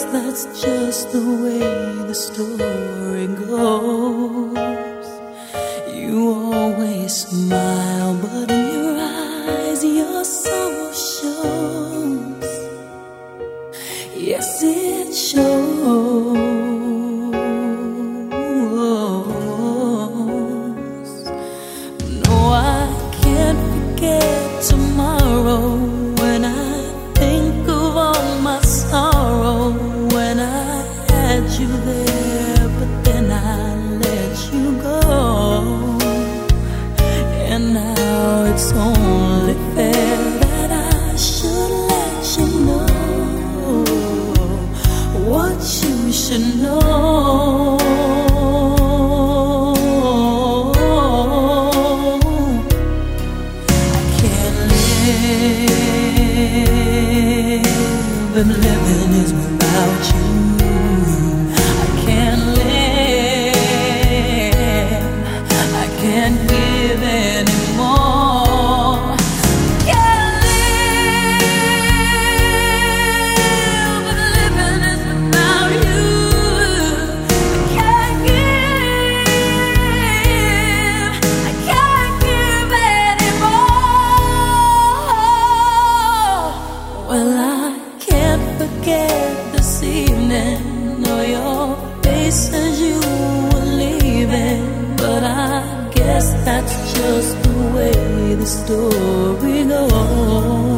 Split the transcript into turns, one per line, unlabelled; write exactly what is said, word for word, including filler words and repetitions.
that's just the way the story goes. You always smile, but in your eyes your sorrow shows. Yes, it shows. No, I can't forget tomorrow when I think of all my sorrow. When I had you there, but then I let you go. And now it's only fair that I should let you know what you should know. I can't live if living is without you. I can't live, I can't give anymore. Can't live if living is without you. I can't give, I can't give anymore. Well, I can't forget this evening, or your face as you were leaving. But I guess that's just the way the story goes.